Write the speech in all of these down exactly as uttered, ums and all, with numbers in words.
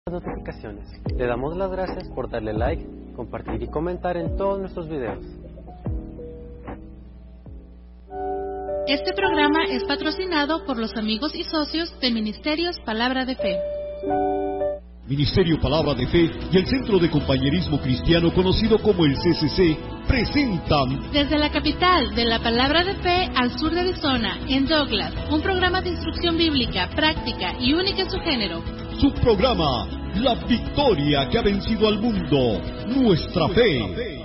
Notificaciones. Le damos las gracias por darle like, compartir y comentar en todos nuestros videos. Este programa es patrocinado por los amigos y socios de Ministerios Palabra de Fe. Ministerio Palabra de Fe y el Centro de Compañerismo Cristiano conocido como el C C C presentan Desde la capital de la Palabra de Fe al sur de Arizona, en Douglas, un programa de instrucción bíblica, práctica y única en su género. Su programa, La Victoria que ha vencido al mundo, Nuestra Fe.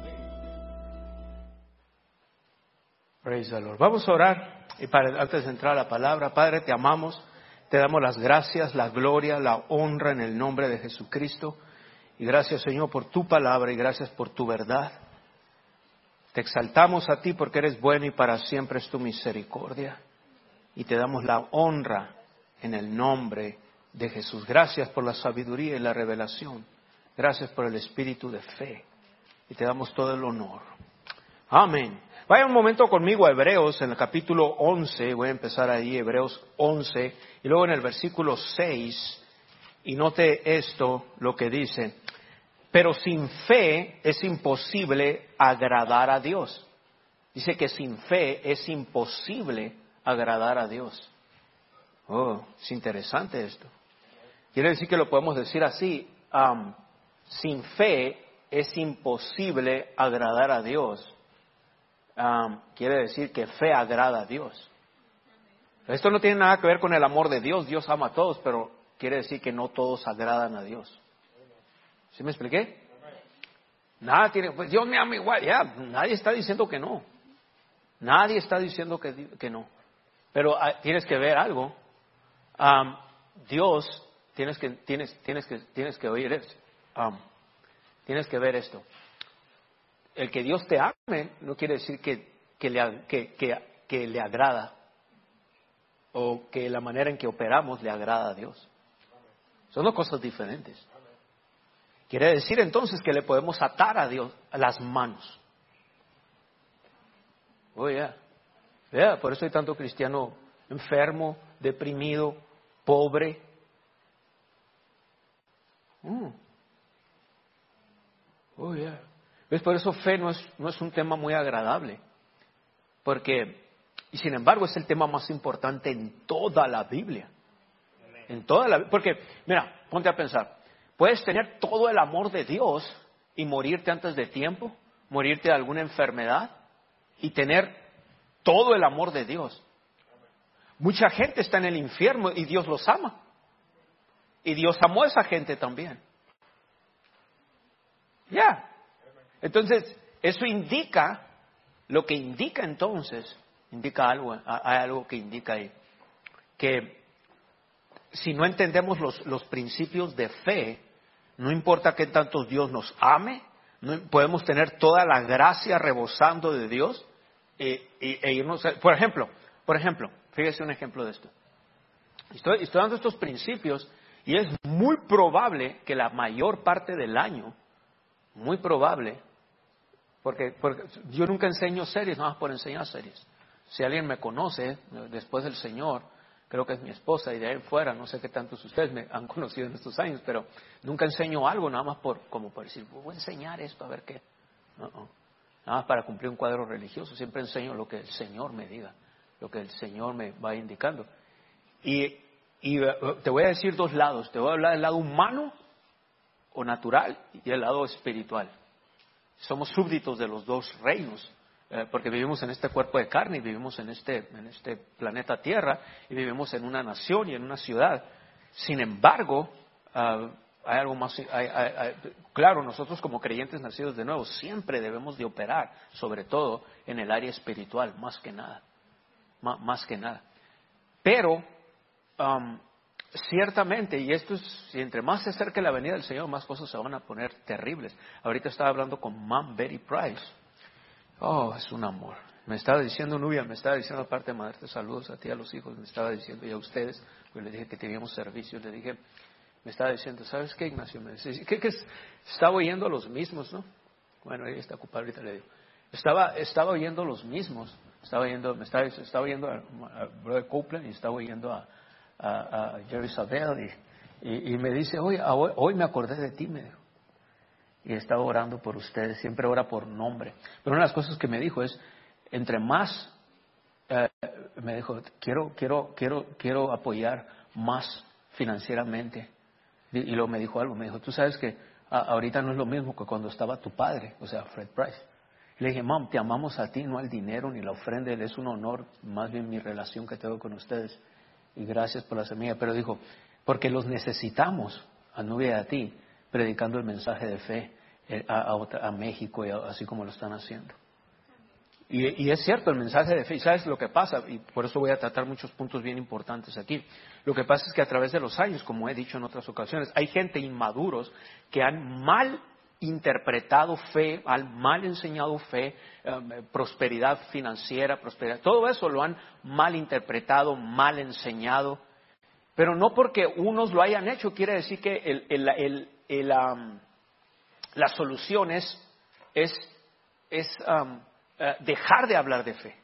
Praise the Lord. Vamos a orar y para, antes de entrar a la palabra. Padre, te amamos, te damos las gracias, la gloria, la honra en el nombre de Jesucristo. Y gracias, Señor, por tu palabra y gracias por tu verdad. Te exaltamos a ti porque eres bueno y para siempre es tu misericordia. Y te damos la honra en el nombre de Jesús. Gracias por la sabiduría y la revelación. Gracias por el espíritu de fe. Y te damos todo el honor. Amén. Vaya un momento conmigo a Hebreos en el capítulo once. Voy a empezar ahí, Hebreos once. Y luego en el versículo seis. Y note esto, lo que dice. Pero sin fe es imposible agradar a Dios. Dice que sin fe es imposible agradar a Dios. Oh, es interesante esto. Quiere decir que lo podemos decir así. Um, sin fe es imposible agradar a Dios. Um, quiere decir que fe agrada a Dios. Esto no tiene nada que ver con el amor de Dios. Dios ama a todos, pero quiere decir que no todos agradan a Dios. ¿Sí me expliqué? Nada tiene, pues Dios me ama igual. Ya, nadie está diciendo que no. Nadie está diciendo que, que no. Pero uh, tienes que ver algo. Um, Dios, tienes que, tienes, tienes que, tienes que oír esto. Um, tienes que ver esto. El que Dios te ame no quiere decir que, que, le, que, que, que le agrada o que la manera en que operamos le agrada a Dios. Son dos cosas diferentes. Quiere decir entonces que le podemos atar a Dios a las manos. Oh, yeah. Yeah, por eso hay tanto cristiano enfermo, deprimido, pobre. Mm. Oh, yeah. ¿Ves? Por eso fe no es, no es un tema muy agradable. Porque, y sin embargo, es el tema más importante en toda la Biblia. En toda la, porque, mira, ponte a pensar. Puedes tener todo el amor de Dios y morirte antes de tiempo, morirte de alguna enfermedad y tener todo el amor de Dios. Mucha gente está en el infierno y Dios los ama. Y Dios amó a esa gente también. Ya. Yeah. Entonces, eso indica, lo que indica entonces, indica algo, hay algo que indica ahí, que si no entendemos los, los principios de fe, no importa qué tanto Dios nos ame, no, podemos tener toda la gracia rebosando de Dios e, e, e irnos, a, por ejemplo, por ejemplo, fíjese un ejemplo de esto. Estoy, estoy dando estos principios y es muy probable que la mayor parte del año, muy probable, porque, porque yo nunca enseño series, nada más por enseñar series. Si alguien me conoce después del Señor, creo que es mi esposa y de ahí fuera, no sé qué tantos ustedes me han conocido en estos años, pero nunca enseño algo nada más por, como por decir, voy a enseñar esto a ver qué. No, no. Nada más para cumplir un cuadro religioso, siempre enseño lo que el Señor me diga, lo que el Señor me va indicando. Y, y te voy a decir dos lados, te voy a hablar del lado humano o natural y el lado espiritual. Somos súbditos de los dos reinos. Eh, porque vivimos en este cuerpo de carne y vivimos en este, en este planeta Tierra y vivimos en una nación y en una ciudad. Sin embargo, uh, hay algo más, hay, hay, hay, claro, nosotros como creyentes nacidos de nuevo siempre debemos de operar, sobre todo en el área espiritual, más que nada, M- más que nada. Pero, um, ciertamente, y esto es, si entre más se acerque la venida del Señor, más cosas se van a poner terribles. Ahorita estaba hablando con Mom Betty Price. Oh, es un amor. Me estaba diciendo, Nubia, me estaba diciendo, aparte de mandarte saludos a ti, a los hijos, me estaba diciendo, y a ustedes, pues le dije que teníamos servicio, le dije, me estaba diciendo, ¿sabes qué, Ignacio? Me dice, ¿qué, qué es? Estaba oyendo a los mismos, ¿no? Bueno, ella está ocupada, ahorita le digo. Estaba, estaba oyendo los mismos, estaba oyendo, me estaba, estaba oyendo a, a Brother Copeland y estaba oyendo a, a, a Jerry Savelle Y, y me dice, hoy, hoy, hoy me acordé de ti, me dijo. Y estaba orando por ustedes, siempre ora por nombre. Pero una de las cosas que me dijo es, entre más, eh, me dijo, quiero, quiero, quiero, quiero apoyar más financieramente. Y, y luego me dijo algo, me dijo, tú sabes que a, ahorita no es lo mismo que cuando estaba tu padre, o sea, Fred Price. Y le dije, mam, te amamos a ti, no al dinero ni la ofrenda, es un honor, más bien mi relación que tengo con ustedes. Y gracias por la semilla. Pero dijo, porque los necesitamos, a Nubia y a ti, predicando el mensaje de fe a, a, otra, a México, y a, así como lo están haciendo. Y, y es cierto, el mensaje de fe, y ¿sabes lo que pasa? Y por eso voy a tratar muchos puntos bien importantes aquí. Lo que pasa es que a través de los años, como he dicho en otras ocasiones, hay gente inmaduros que han mal interpretado fe, han mal enseñado fe, eh, prosperidad financiera, prosperidad, todo eso lo han mal interpretado, mal enseñado. Pero no porque unos lo hayan hecho, quiere decir que el, el, el, el, um, la solución es, es, es um, uh, dejar de hablar de fe.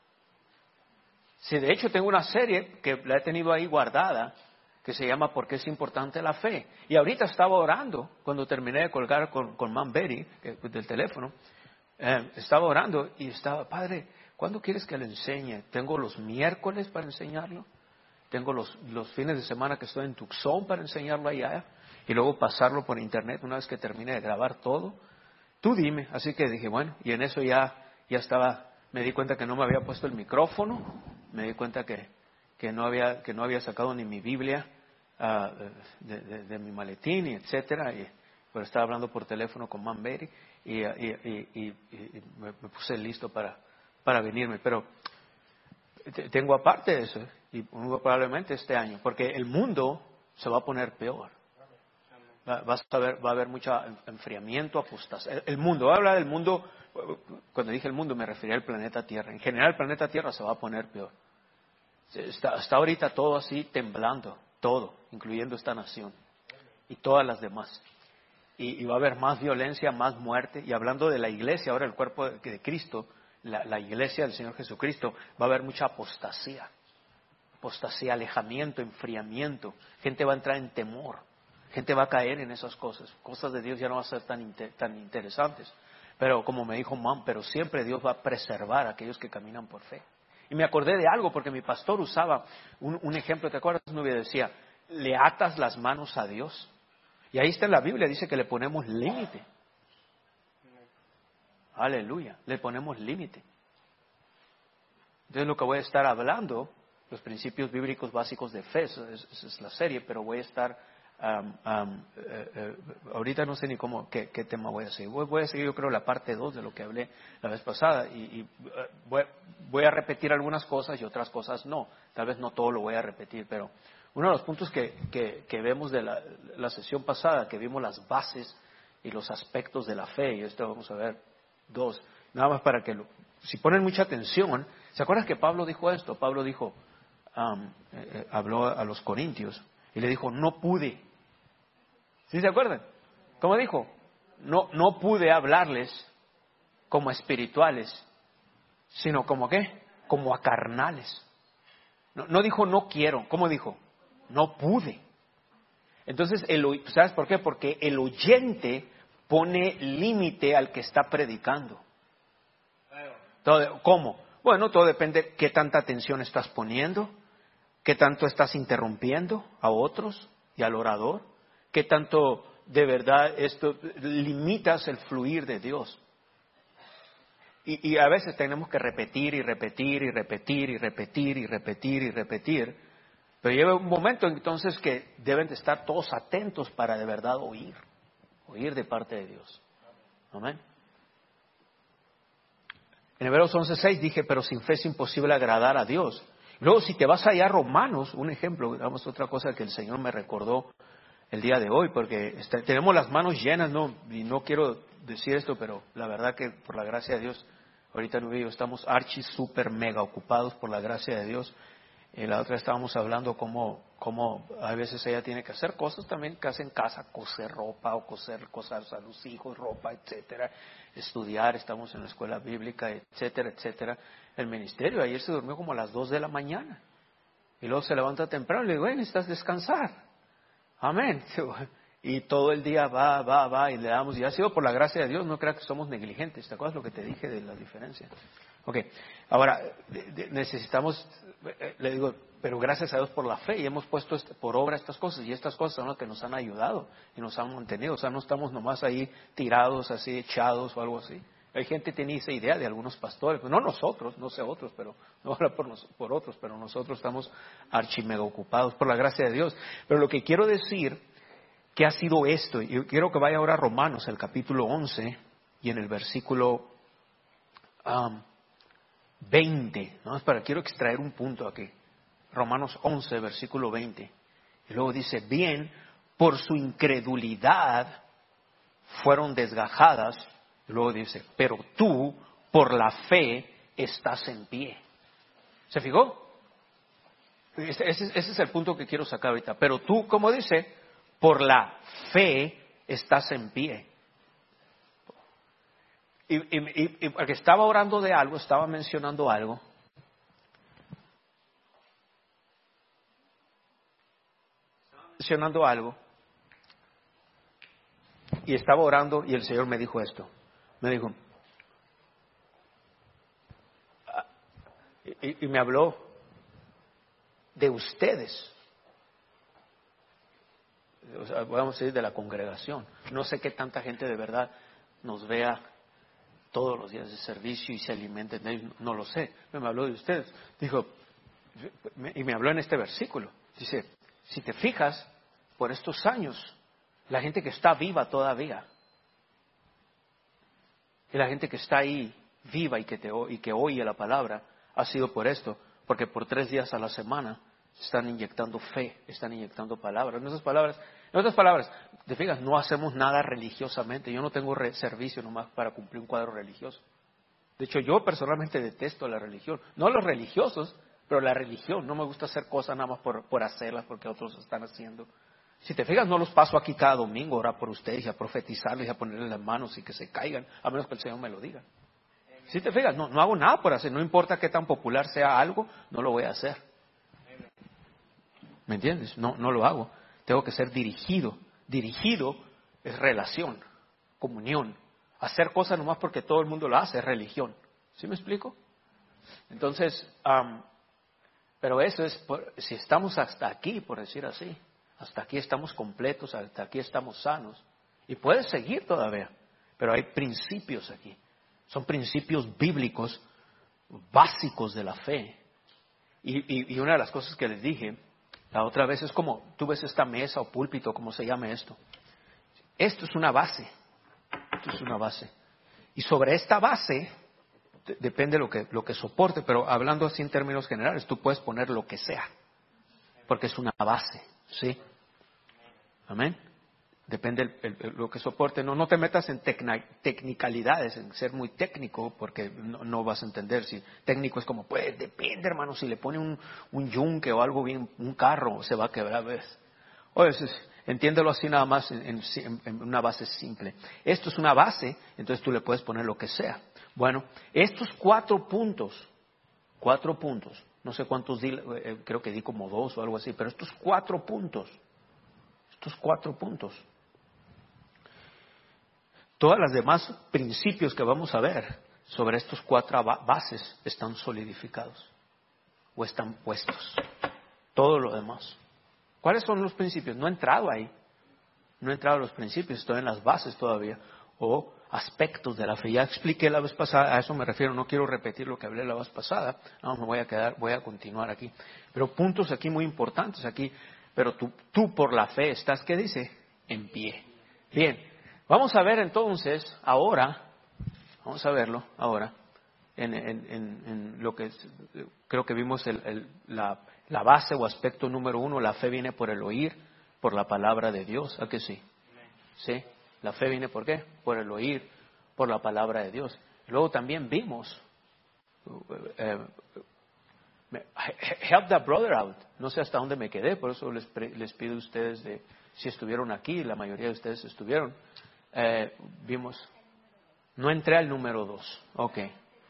Sí, de hecho tengo una serie que la he tenido ahí guardada, que se llama ¿Por qué es importante la fe? Y ahorita estaba orando, cuando terminé de colgar con, con Mam Betty, que, del teléfono, eh, estaba orando y estaba, Padre, ¿cuándo quieres que le enseñe? ¿Tengo los miércoles para enseñarlo? Tengo los, los fines de semana que estoy en Tucson para enseñarlo allá y luego pasarlo por internet una vez que termine de grabar todo. Tú dime. Así que dije, bueno, y en eso ya, ya estaba, me di cuenta que no me había puesto el micrófono, me di cuenta que, que, no, había, que no había sacado ni mi Biblia uh, de, de, de mi maletín, y etcétera. Y, pero estaba hablando por teléfono con Man Betty y, y, y, y, y me, me puse listo para, para venirme. Pero tengo aparte de eso, y probablemente este año, porque el mundo se va a poner peor. Va, vas a ver, va a haber mucho enfriamiento, apostasía. El, el mundo, voy a hablar del mundo, cuando dije el mundo me refería al planeta Tierra. En general el planeta Tierra se va a poner peor. Está, está ahorita todo así temblando, todo, incluyendo esta nación y todas las demás. Y, y va a haber más violencia, más muerte. Y hablando de la iglesia, ahora el cuerpo de, de Cristo, La, la iglesia del Señor Jesucristo, va a haber mucha apostasía, apostasía, alejamiento, enfriamiento, gente va a entrar en temor, gente va a caer en esas cosas, cosas de Dios ya no van a ser tan, inter, tan interesantes, pero como me dijo Mam, pero siempre Dios va a preservar a aquellos que caminan por fe. Y me acordé de algo porque mi pastor usaba un, un ejemplo, ¿te acuerdas? Nubia decía, le atas las manos a Dios, y ahí está en la Biblia, dice que le ponemos límite. Aleluya, le ponemos límite. Entonces lo que voy a estar hablando, los principios bíblicos básicos de fe, esa es, es la serie, pero voy a estar, um, um, eh, eh, ahorita no sé ni cómo, qué, qué tema voy a seguir. Voy, voy a seguir yo creo la parte dos de lo que hablé la vez pasada y, y uh, voy, voy a repetir algunas cosas y otras cosas no. Tal vez no todo lo voy a repetir, pero uno de los puntos que, que, que vemos de la, la sesión pasada, que vimos las bases y los aspectos de la fe, y esto vamos a ver dos, nada más para que lo, si ponen mucha atención, ¿se acuerdan que Pablo dijo esto? Pablo dijo, um, eh, eh, habló a los corintios y le dijo, no pude. ¿Sí se acuerdan? ¿Cómo dijo? No, no pude hablarles como espirituales, sino como ¿qué? Como a carnales. No, no dijo no quiero, ¿cómo dijo? No pude. Entonces, el, ¿sabes por qué? Porque el oyente pone límite al que está predicando. Todo, ¿cómo? Bueno, todo depende de qué tanta atención estás poniendo, qué tanto estás interrumpiendo a otros y al orador, qué tanto de verdad esto limitas el fluir de Dios. Y, y a veces tenemos que repetir y repetir y repetir y repetir y repetir y repetir, pero llega un momento entonces que deben de estar todos atentos para de verdad oír. Oír de parte de Dios. Amén. En Hebreos once seis dije, pero sin fe es imposible agradar a Dios. Luego, si te vas allá a Romanos, un ejemplo, digamos otra cosa que el Señor me recordó el día de hoy, porque está, tenemos las manos llenas, ¿no? Y no quiero decir esto, pero la verdad que por la gracia de Dios, ahorita no veo, estamos archi, súper, mega ocupados por la gracia de Dios. Y la otra estábamos hablando cómo, cómo a veces ella tiene que hacer cosas también que hace en casa, coser ropa o coser cosas a los hijos, ropa, etcétera, estudiar, estamos en la escuela bíblica, etcétera, etcétera. El ministerio, ayer se durmió como a las dos de la mañana y luego se levanta temprano y le digo, bueno, necesitas descansar. Amén. Y todo el día va, va, va y le damos. Y ha sido por la gracia de Dios, no creas que somos negligentes. ¿Te acuerdas lo que te dije de la diferencia? Ok, ahora de, de, necesitamos, eh, le digo, pero gracias a Dios por la fe y hemos puesto este, por obra estas cosas y estas cosas son las que nos han ayudado y nos han mantenido. O sea, no estamos nomás ahí tirados, así echados o algo así. Hay gente que tiene esa idea de algunos pastores, no nosotros, no sé otros, pero no habla por, nos, por otros, pero nosotros estamos archimega ocupados por la gracia de Dios. Pero lo que quiero decir que ha sido esto, y quiero que vaya ahora a Romanos, el capítulo once, y en el versículo um, veinte, ¿no? Espera, quiero extraer un punto aquí. Romanos once, versículo veinte. Y luego dice, bien, por su incredulidad fueron desgajadas. Y luego dice, pero tú, por la fe, estás en pie. ¿Se fijó? Ese, ese, ese es el punto que quiero sacar ahorita. Pero tú, como dice, por la fe estás en pie. Y, y, y porque estaba orando de algo, estaba mencionando algo. Estaba mencionando algo. Y estaba orando y el Señor me dijo esto. Me dijo, y, y me habló de ustedes. O sea, vamos a decir de la congregación. No sé qué tanta gente de verdad nos vea todos los días de servicio y se alimenten de ellos, no lo sé. Me habló de ustedes. Dijo, y me habló en este versículo. Dice, si te fijas, por estos años, la gente que está viva todavía, y la gente que está ahí viva y que, te, y que oye la palabra, ha sido por esto, porque por tres días a la semana están inyectando fe, están inyectando palabras. En esas palabras, en otras palabras, te fijas, no hacemos nada religiosamente. Yo no tengo re- servicio nomás para cumplir un cuadro religioso. De hecho, yo personalmente detesto la religión. No los religiosos, pero la religión. No me gusta hacer cosas nada más por, por hacerlas porque otros están haciendo. Si te fijas, no los paso aquí cada domingo a orar por ustedes y a profetizarles y a ponerles las manos y que se caigan, a menos que el Señor me lo diga. Si te fijas, no, no hago nada por hacer. No importa qué tan popular sea algo, no lo voy a hacer. ¿Me entiendes? No, no lo hago. Tengo que ser dirigido. Dirigido es relación, comunión. Hacer cosas nomás porque todo el mundo lo hace es religión. ¿Sí me explico? Entonces, um, pero eso es, por, si estamos hasta aquí, por decir así, hasta aquí estamos completos, hasta aquí estamos sanos. Y puedes seguir todavía, pero hay principios aquí. Son principios bíblicos básicos de la fe. Y, y, y una de las cosas que les dije la otra vez es como, tú ves esta mesa o púlpito, como se llame esto. Esto es una base. Esto es una base. Y sobre esta base, de, depende lo que, lo que soporte, pero hablando así en términos generales, tú puedes poner lo que sea. Porque es una base, ¿sí? Amén. Depende el, el, el, lo que soporte. No, no te metas en tecna, tecnicalidades, en ser muy técnico, porque no, no vas a entender. Si técnico es como, pues depende, hermano, si le pone un, un yunque o algo bien, un carro, se va a quebrar, ¿ves? Oye, es, entiéndelo así nada más en, en, en una base simple. Esto es una base, entonces tú le puedes poner lo que sea. Bueno, estos cuatro puntos, cuatro puntos, no sé cuántos di, eh, creo que di como dos o algo así, pero estos cuatro puntos, estos cuatro puntos, todas las demás principios que vamos a ver sobre estos cuatro bases están solidificados o están puestos. Todo lo demás. ¿Cuáles son los principios? No he entrado ahí. No he entrado a los principios, estoy en las bases todavía. O aspectos de la fe. Ya expliqué la vez pasada, a eso me refiero, no quiero repetir lo que hablé la vez pasada. No, me voy a quedar, voy a continuar aquí. Pero puntos aquí muy importantes aquí. Pero tú, tú por la fe estás, ¿qué dice? En pie. Bien. Vamos a ver entonces, ahora, vamos a verlo ahora, en, en, en, en lo que es, creo que vimos el, el, la, la base o aspecto número uno, la fe viene por el oír, por la palabra de Dios, ¿a que sí? Sí, la fe viene por qué? Por el oír, por la palabra de Dios. Luego también vimos, eh, help that brother out, no sé hasta dónde me quedé, por eso les, les pido a ustedes de, si estuvieron aquí, la mayoría de ustedes estuvieron. Eh, vimos, no entré al número dos, ok.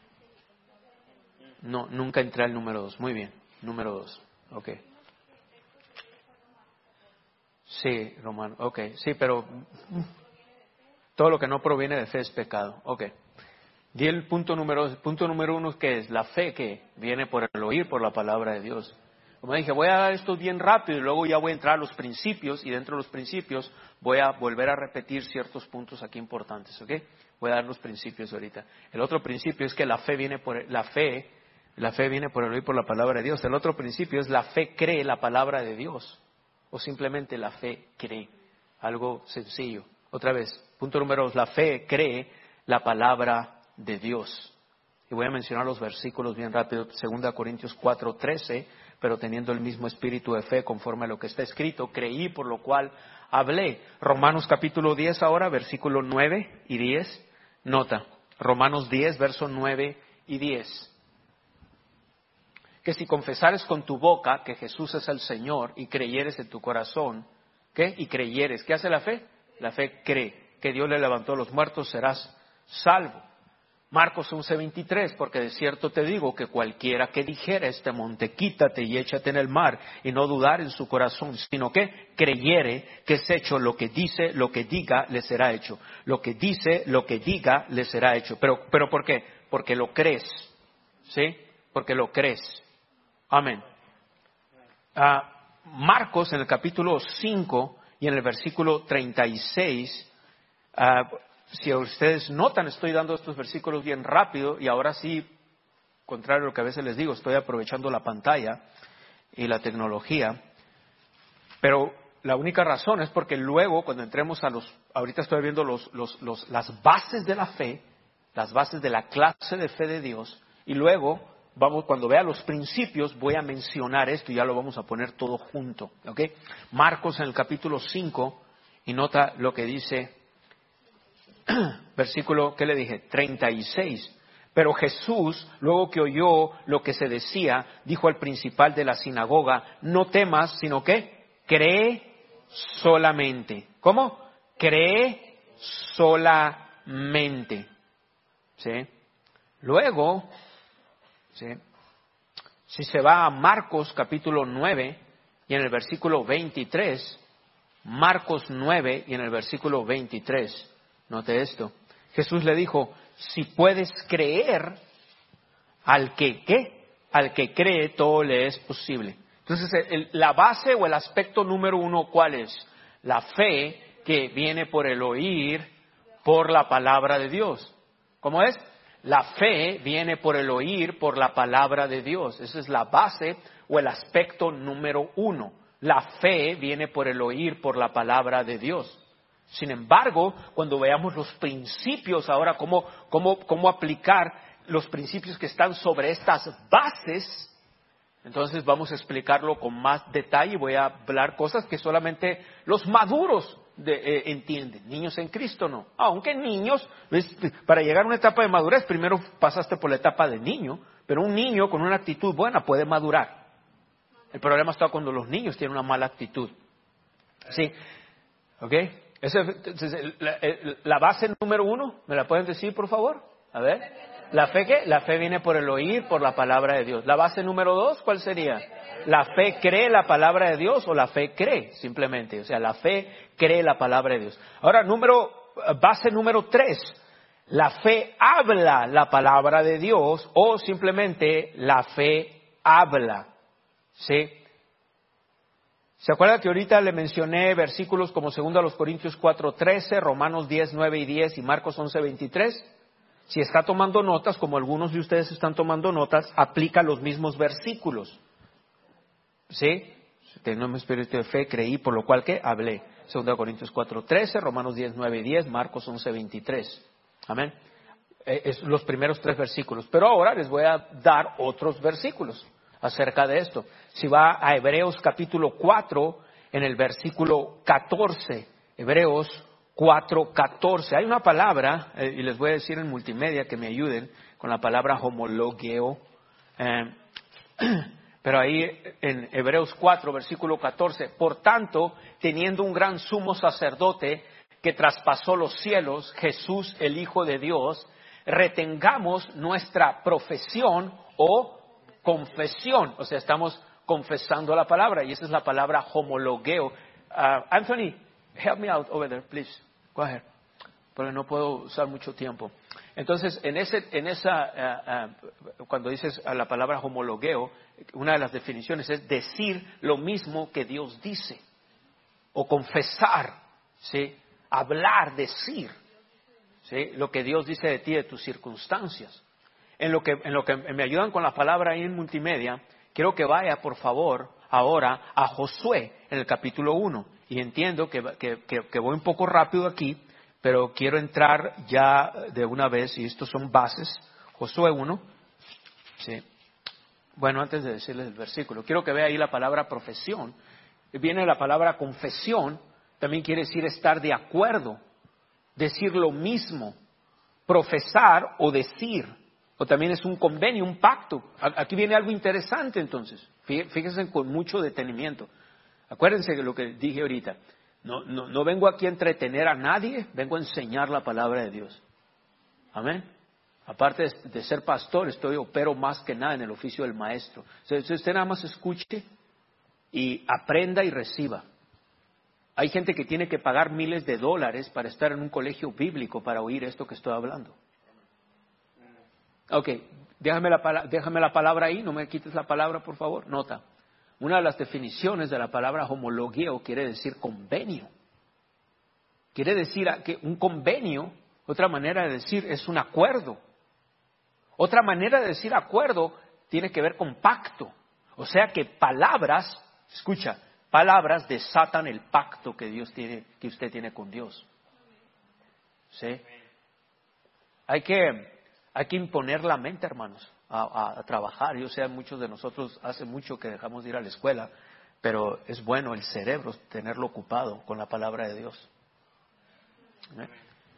No, nunca entré al número dos, muy bien, número dos, ok. Sí, Romano, ok, sí, pero todo lo que no proviene de fe es pecado, ok. Di el punto número dos. Punto número uno, que es la fe que viene por el oír por la palabra de Dios. Como dije, voy a dar esto bien rápido y luego ya voy a entrar a los principios, y dentro de los principios voy a volver a repetir ciertos puntos aquí importantes, ¿ok? Voy a dar los principios ahorita. El otro principio es que la fe viene por la fe, la fe viene por el oír por la palabra de Dios. El otro principio es la fe cree la palabra de Dios, o simplemente la fe cree, algo sencillo. Otra vez, punto número dos, la fe cree la palabra de Dios. Y voy a mencionar los versículos bien rápido. Segunda Corintios cuatro trece, pero teniendo el mismo espíritu de fe conforme a lo que está escrito, creí, por lo cual hablé. Romanos capítulo diez ahora, versículo nueve y diez. Nota, Romanos diez, verso nueve y diez. Que si confesares con tu boca que Jesús es el Señor y creyeres en tu corazón, ¿qué? Y creyeres, ¿qué hace la fe? La fe cree que Dios le levantó a los muertos, serás salvo. Marcos once veintitrés, porque de cierto te digo que cualquiera que dijera este monte, quítate y échate en el mar, y no dudar en su corazón, sino que creyere que es hecho lo que dice, lo que diga, le será hecho. Lo que dice, lo que diga, le será hecho. Pero, pero ¿por qué? Porque lo crees, ¿sí? Porque lo crees. Amén. Uh, Marcos en el capítulo cinco y en el versículo treinta y seis, uh, si ustedes notan, estoy dando estos versículos bien rápido y ahora sí, contrario a lo que a veces les digo, estoy aprovechando la pantalla y la tecnología, pero la única razón es porque luego cuando entremos a los, ahorita estoy viendo los, los, los, las bases de la fe, las bases de la clase de fe de Dios, y luego vamos, cuando vea los principios voy a mencionar esto y ya lo vamos a poner todo junto, ¿ok? Marcos en el capítulo cinco, y nota lo que dice versículo, ¿qué le dije? treinta y seis. Pero Jesús, luego que oyó lo que se decía, dijo al principal de la sinagoga, no temas, sino que cree solamente. ¿Cómo? Cree solamente. ¿Sí? Luego, ¿sí? Si se va a Marcos capítulo nueve y en el versículo veintitrés, Marcos nueve y en el versículo veintitrés, note esto. Jesús le dijo, si puedes creer, al que, ¿qué? Al que cree, todo le es posible. Entonces, el, la base o el aspecto número uno, ¿cuál es? La fe que viene por el oír, por la palabra de Dios. ¿Cómo es? La fe viene por el oír, por la palabra de Dios. Esa es la base o el aspecto número uno. La fe viene por el oír, por la palabra de Dios. Sin embargo, cuando veamos los principios ahora, cómo, cómo, cómo aplicar los principios que están sobre estas bases, entonces vamos a explicarlo con más detalle. Voy a hablar cosas que solamente los maduros de, eh, entienden. Niños en Cristo no. Aunque niños, ¿ves? Para llegar a una etapa de madurez, primero pasaste por la etapa de niño, pero un niño con una actitud buena puede madurar. El problema está cuando los niños tienen una mala actitud. ¿Sí? ¿Ok? Esa es la, la base número uno, ¿me la pueden decir, por favor? A ver. ¿La fe qué? La fe viene por el oír, por la palabra de Dios. La base número dos, ¿cuál sería? ¿La fe cree la palabra de Dios o la fe cree simplemente? O sea, la fe cree la palabra de Dios. Ahora, número, base número tres. ¿La fe habla la palabra de Dios o simplemente la fe habla? ¿Sí? ¿Se acuerda que ahorita le mencioné versículos como segundo a los Corintios cuatro trece, Romanos diez nueve y diez y Marcos once veintitrés? Si está tomando notas, como algunos de ustedes están tomando notas, aplica los mismos versículos. ¿Sí? Tengo un espíritu de fe, creí, por lo cual que hablé. segundo a Corintios cuatro trece, Romanos diez nueve y diez, Marcos once veintitrés. Amén. Eh, es los primeros tres versículos. Pero ahora les voy a dar otros versículos acerca de esto. Si va a Hebreos capítulo cuatro, en el versículo catorce, Hebreos cuatro catorce, hay una palabra, eh, y les voy a decir en multimedia que me ayuden con la palabra homologeo, eh, pero ahí en Hebreos cuatro, versículo catorce, por tanto, teniendo un gran sumo sacerdote que traspasó los cielos, Jesús el Hijo de Dios, retengamos nuestra profesión o confesión, o sea, estamos confesando la palabra, y esa es la palabra homologeo. uh, Anthony, help me out over there, please. Go ahead. Porque no puedo usar mucho tiempo. Entonces, en ese, en esa, uh, uh, cuando dices la palabra homologueo, una de las definiciones es decir lo mismo que Dios dice, o confesar, ¿sí? Hablar, decir, ¿sí? Lo que Dios dice de ti, de tus circunstancias. En lo que, en lo que me ayudan con la palabra ahí en multimedia, quiero que vaya, por favor, ahora a Josué, en el capítulo uno. Y entiendo que, que, que, que voy un poco rápido aquí, pero quiero entrar ya de una vez, y estos son bases. Josué uno. Sí. Bueno, antes de decirles el versículo, quiero que vea ahí la palabra profesión. Viene la palabra confesión, también quiere decir estar de acuerdo, decir lo mismo, profesar o decir. O también es un convenio, un pacto. Aquí viene algo interesante entonces. Fíjense con mucho detenimiento. Acuérdense de lo que dije ahorita. No, no, no vengo aquí a entretener a nadie, vengo a enseñar la palabra de Dios. Amén. Aparte de, de ser pastor, estoy opero más que nada en el oficio del maestro. Si usted nada más escuche y aprenda y reciba. Hay gente que tiene que pagar miles de dólares para estar en un colegio bíblico para oír esto que estoy hablando. Ok, déjame la, déjame la palabra ahí, no me quites la palabra, por favor. Nota, una de las definiciones de la palabra homologueo quiere decir convenio. Quiere decir que un convenio, otra manera de decir, es un acuerdo. Otra manera de decir acuerdo tiene que ver con pacto. O sea que palabras, escucha, palabras desatan el pacto que Dios tiene, que usted tiene con Dios. ¿Sí? Hay que... Hay que imponer la mente, hermanos, a, a, a trabajar. Yo sé, muchos de nosotros hace mucho que dejamos de ir a la escuela, pero es bueno el cerebro tenerlo ocupado con la palabra de Dios. ¿Eh?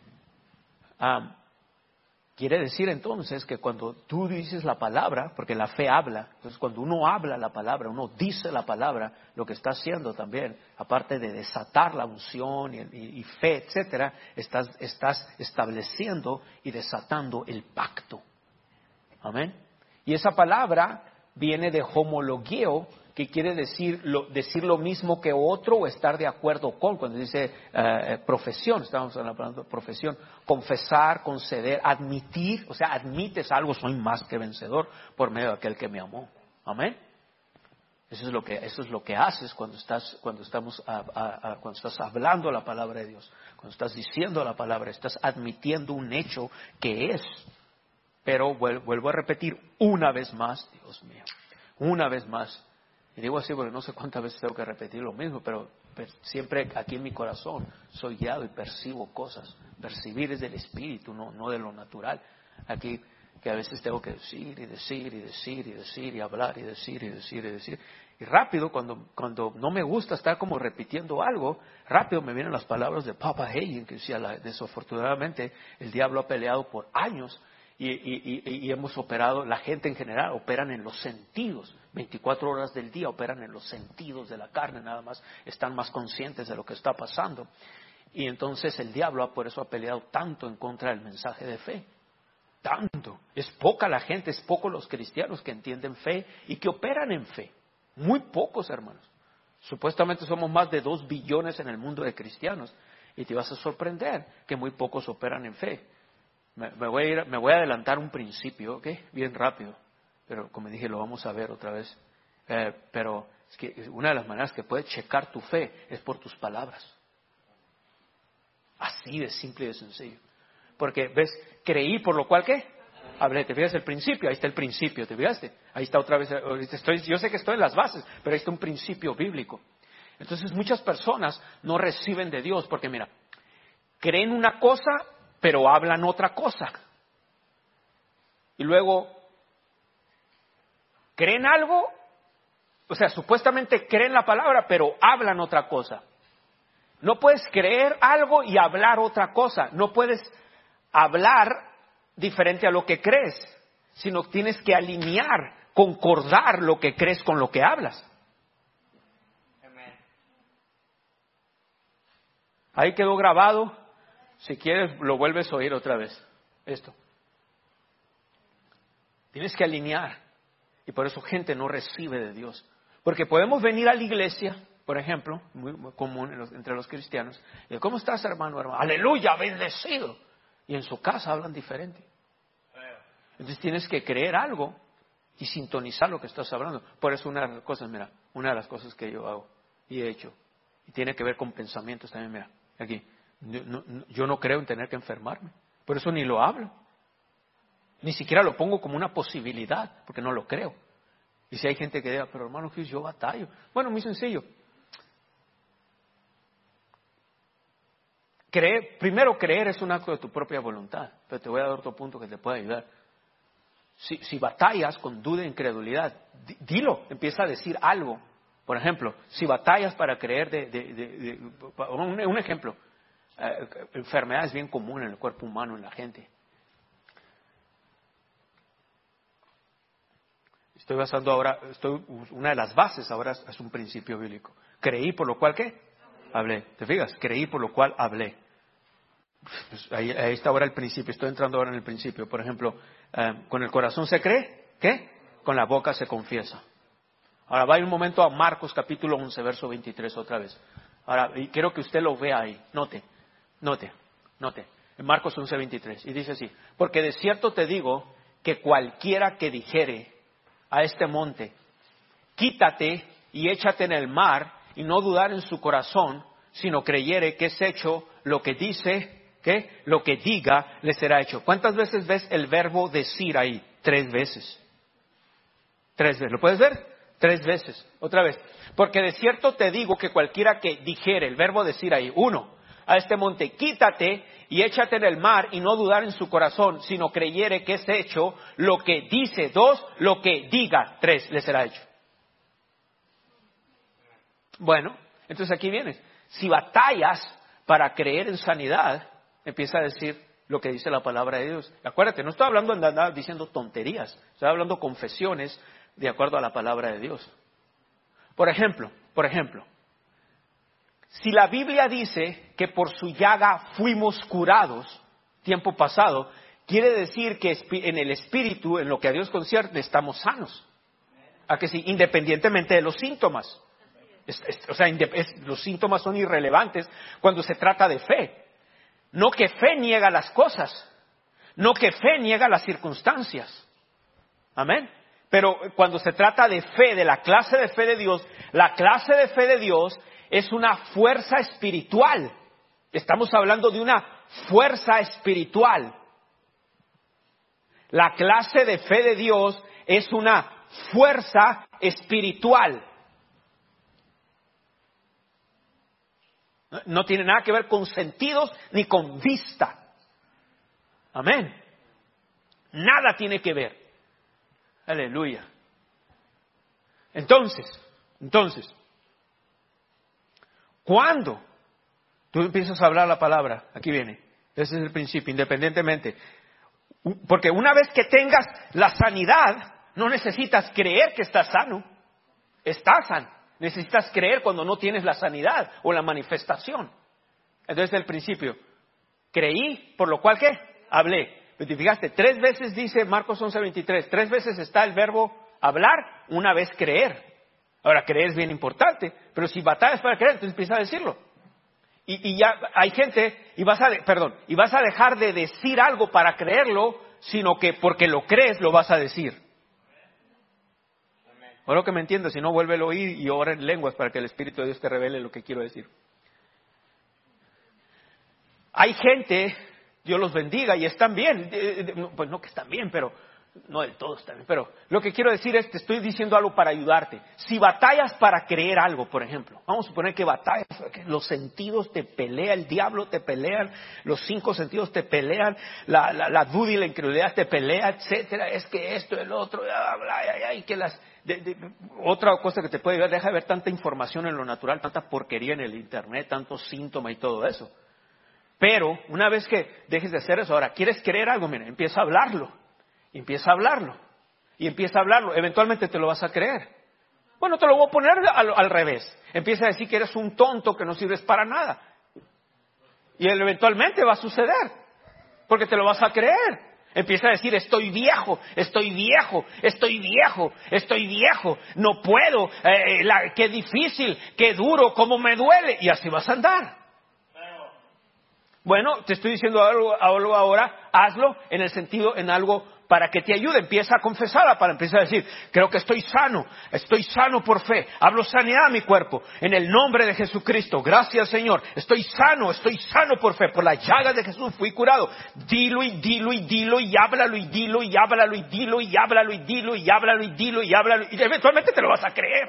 Ah, quiere decir entonces que cuando tú dices la palabra, porque la fe habla, entonces cuando uno habla la palabra, uno dice la palabra, lo que está haciendo también, aparte de desatar la unción y, y, y fe, etcétera, estás, estás estableciendo y desatando el pacto. Amén. Y esa palabra viene de homologueo, que quiere decir lo, decir lo mismo que otro o estar de acuerdo con. Cuando dice eh, profesión, estamos hablando de profesión, confesar, conceder, admitir, o sea, admites algo, soy más que vencedor por medio de aquel que me amó. Amén. Eso es lo que, eso es lo que haces cuando estás, cuando estamos, a, a, a, cuando estás hablando la palabra de Dios, cuando estás diciendo la palabra, estás admitiendo un hecho que es. Pero vuelvo a repetir una vez más, Dios mío, una vez más. Y digo así porque no sé cuántas veces tengo que repetir lo mismo, pero, pero siempre aquí en mi corazón soy guiado y percibo cosas. Percibir es del espíritu, no, no de lo natural. Aquí que a veces tengo que decir y decir y decir y decir y hablar y decir y decir y decir. Y rápido, cuando, cuando no me gusta estar como repitiendo algo, rápido me vienen las palabras de Papa Hagen, que decía, la, desafortunadamente el diablo ha peleado por años. Y, y, y, y hemos operado, la gente en general operan en los sentidos, veinticuatro horas del día operan en los sentidos de la carne, nada más están más conscientes de lo que está pasando. Y entonces el diablo por eso ha peleado tanto en contra del mensaje de fe, tanto. Es poca la gente, es poco los cristianos que entienden fe y que operan en fe, muy pocos, hermanos. Supuestamente somos más de dos billones en el mundo de cristianos y te vas a sorprender que muy pocos operan en fe. Me, me, voy a ir, me voy a adelantar un principio, ¿ok? Bien rápido, pero como dije, lo vamos a ver otra vez. Eh, pero es que una de las maneras que puedes checar tu fe es por tus palabras. Así de simple y de sencillo. Porque, ¿ves? Creí, por lo cual, ¿qué? Hablé, ¿te fijas el principio? Ahí está el principio, ¿te fijaste? Ahí está otra vez, estoy, yo sé que estoy en las bases, pero ahí está un principio bíblico. Entonces muchas personas no reciben de Dios porque, mira, creen una cosa, pero hablan otra cosa. Y luego, creen algo, o sea, supuestamente creen la palabra, pero hablan otra cosa. No puedes creer algo y hablar otra cosa. No puedes hablar diferente a lo que crees, sino tienes que alinear, concordar lo que crees con lo que hablas. Ahí quedó grabado. Si quieres, lo vuelves a oír otra vez. Esto. Tienes que alinear. Y por eso gente no recibe de Dios. Porque podemos venir a la iglesia, por ejemplo, muy, muy común en los, entre los cristianos. ¿Cómo estás, hermano, hermano? Aleluya, bendecido. Y en su casa hablan diferente. Entonces tienes que creer algo y sintonizar lo que estás hablando. Por eso una de las cosas, mira, una de las cosas que yo hago y he hecho, y tiene que ver con pensamientos también, mira, aquí, yo no, yo no creo en tener que enfermarme, por eso ni lo hablo, ni siquiera lo pongo como una posibilidad, porque no lo creo. Y si hay gente que diga, pero hermano, que yo batallo. Bueno, muy sencillo. Creer, primero creer es un acto de tu propia voluntad, pero te voy a dar otro punto que te puede ayudar. Si, si batallas con duda e incredulidad, di, dilo, empieza a decir algo. Por ejemplo, si batallas para creer de, de, de, de un, un ejemplo, eh, enfermedades bien comunes en el cuerpo humano, en la gente. Estoy basando ahora, estoy, una de las bases ahora es, es un principio bíblico. Creí por lo cual, ¿qué? Hablé. ¿Te fijas? Creí por lo cual hablé. Pues ahí, ahí está ahora el principio. Estoy entrando ahora en el principio. Por ejemplo, eh, con el corazón se cree, ¿qué? Con la boca se confiesa. Ahora va a ir un momento a Marcos capítulo once, verso veintitrés otra vez. Ahora, y quiero que usted lo vea ahí. Note, note, note. En Marcos once, veintitrés. Y dice así: porque de cierto te digo que cualquiera que dijere a este monte, quítate y échate en el mar, y no dudar en su corazón, sino creyere que es hecho lo que dice, que lo que diga le será hecho. ¿Cuántas veces ves el verbo decir ahí? Tres veces. Tres veces. ¿Lo puedes ver? Tres veces. Otra vez. Porque de cierto te digo que cualquiera que dijere, el verbo decir ahí, uno, a este monte, quítate y échate en el mar, y no dudar en su corazón, sino creyere que es hecho lo que dice. Dos, lo que diga. Tres, le será hecho. Bueno, entonces aquí viene. Si batallas para creer en sanidad, empieza a decir lo que dice la palabra de Dios. Acuérdate, no estoy hablando de andar diciendo tonterías, estoy hablando confesiones de acuerdo a la palabra de Dios. Por ejemplo, por ejemplo, si la Biblia dice que por su llaga fuimos curados, tiempo pasado, quiere decir que en el espíritu, en lo que a Dios concierne, estamos sanos. ¿A que sí? Independientemente de los síntomas. Es, es, o sea, es, los síntomas son irrelevantes cuando se trata de fe. No que fe niega las cosas, no que fe niega las circunstancias. Amén. Pero cuando se trata de fe, de la clase de fe de Dios, la clase de fe de Dios es una fuerza espiritual. Estamos hablando de una fuerza espiritual. La clase de fe de Dios es una fuerza espiritual. No tiene nada que ver con sentidos ni con vista. Amén. Nada tiene que ver. Aleluya. Entonces, entonces, cuando tú empiezas a hablar la palabra, aquí viene, ese es el principio, independientemente. Porque una vez que tengas la sanidad, no necesitas creer que estás sano. Estás sano. Necesitas creer cuando no tienes la sanidad o la manifestación. Entonces, el principio, creí, por lo cual, ¿qué? Hablé. ¿Te fijaste? Tres veces dice Marcos once, veintitrés, tres veces está el verbo hablar, una vez creer. Ahora, creer es bien importante, pero si batallas para creer, entonces empieza a decirlo. Y, y ya hay gente, y vas a, de, perdón, y vas a dejar de decir algo para creerlo, sino que porque lo crees lo vas a decir. Ahora que me entiendas, si no, vuélvelo a oír y ora en lenguas para que el Espíritu de Dios te revele lo que quiero decir. Hay gente, Dios los bendiga, y están bien, pues no que están bien, pero no del todo están bien. Pero lo que quiero decir es, te estoy diciendo algo para ayudarte. Si batallas para creer algo, por ejemplo, vamos a suponer que batallas, que los sentidos te pelean, el diablo te pelean, los cinco sentidos te pelean, la, la, la duda y la incredulidad te pelean, etcétera, es que esto, el otro, bla, bla, bla, bla, y que las... De, de, otra cosa que te puede ayudar, deja de ver tanta información en lo natural, tanta porquería en el internet, tantos síntomas y todo eso. Pero una vez que dejes de hacer eso, ahora quieres creer algo, mira, empieza a hablarlo, empieza a hablarlo, y empieza a hablarlo, eventualmente te lo vas a creer. Bueno, te lo voy a poner al, al revés, empieza a decir que eres un tonto, que no sirves para nada, y eventualmente va a suceder, porque te lo vas a creer. Empieza a decir, estoy viejo, estoy viejo, estoy viejo, estoy viejo, no puedo, eh, la, qué difícil, qué duro, cómo me duele. Y así vas a andar. Bueno, te estoy diciendo algo, algo ahora, hazlo en el sentido, en algo para que te ayude. Empieza a confesarla, para empezar a decir, creo que estoy sano, estoy sano por fe, hablo sanidad a mi cuerpo, en el nombre de Jesucristo, gracias Señor, estoy sano, estoy sano por fe, por la llaga de Jesús fui curado. Dilo y dilo y dilo y háblalo y dilo y háblalo y dilo y háblalo y dilo y háblalo y dilo y háblalo y eventualmente te lo vas a creer.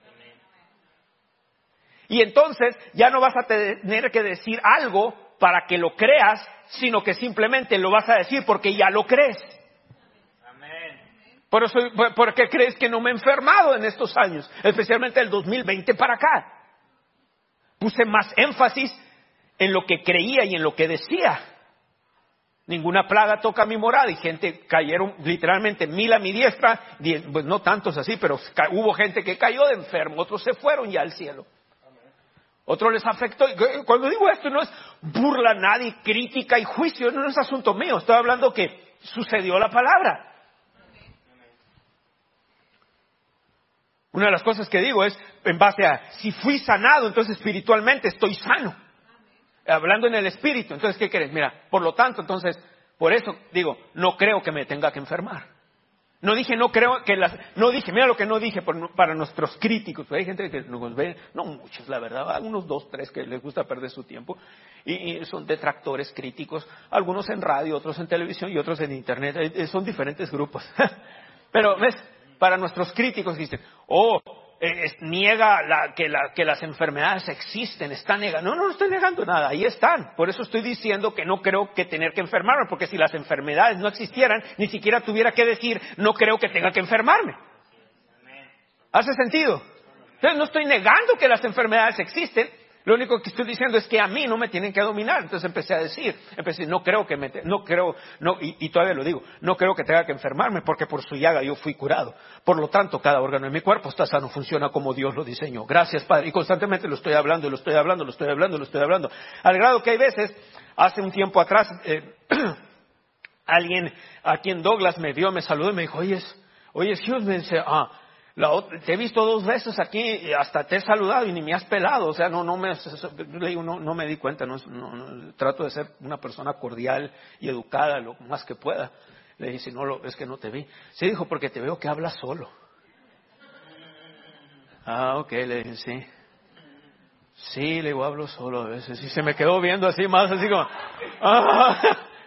Y entonces ya no vas a tener que decir algo para que lo creas, sino que simplemente lo vas a decir porque ya lo crees. Por eso, ¿por qué crees que no me he enfermado en estos años? Especialmente el dos mil veinte para acá. Puse más énfasis en lo que creía y en lo que decía. Ninguna plaga toca mi morada. Y gente cayeron literalmente mil a mi diestra. Diez, pues no tantos así, pero hubo gente que cayó de enfermo. Otros se fueron ya al cielo. Otros les afectó. Cuando digo esto no es burla a nadie, crítica y juicio. No es asunto mío. Estoy hablando que sucedió la palabra. Una de las cosas que digo es, en base a, si fui sanado, entonces espiritualmente estoy sano. Amén. Hablando en el espíritu. Entonces, ¿qué crees? Mira, por lo tanto, entonces, por eso digo, no creo que me tenga que enfermar. No dije, no creo que las, no dije, mira lo que no dije por, para nuestros críticos. Hay gente que nos ve, no muchos, la verdad, unos dos, tres que les gusta perder su tiempo. Y, y son detractores críticos, algunos en radio, otros en televisión y otros en internet. Son diferentes grupos. Pero, ¿ves? Para nuestros críticos dicen, oh, eh, niega la, que, la, que las enfermedades existen, está negando. No, no, no estoy negando nada, ahí están. Por eso estoy diciendo que no creo que tener que enfermarme, porque si las enfermedades no existieran, ni siquiera tuviera que decir, no creo que tenga que enfermarme. ¿Hace sentido? Entonces no estoy negando que las enfermedades existen. Lo único que estoy diciendo es que a mí no me tienen que dominar. Entonces empecé a decir, empecé a decir, no creo que me, te, no creo, no, y, y todavía lo digo, no creo que tenga que enfermarme porque por su llaga yo fui curado. Por lo tanto, cada órgano de mi cuerpo está sano, funciona como Dios lo diseñó. Gracias, Padre. Y constantemente lo estoy hablando, lo estoy hablando, lo estoy hablando, lo estoy hablando. Al grado que hay veces, hace un tiempo atrás, eh, alguien aquí en Douglas me vio, me saludó y me dijo, oye, oye, Hughes, me dice, ah, La otra, te he visto dos veces aquí, hasta te he saludado y ni me has pelado, o sea, no, no me, le digo, no, no me di cuenta, no, no, no, trato de ser una persona cordial y educada lo más que pueda. Le dije, no, lo, es que no te vi. Sí, dijo, porque te veo que hablas solo. Ah, ok, le dije, sí. Sí, le digo, hablo solo a veces. Y se me quedó viendo así más, así como, ah.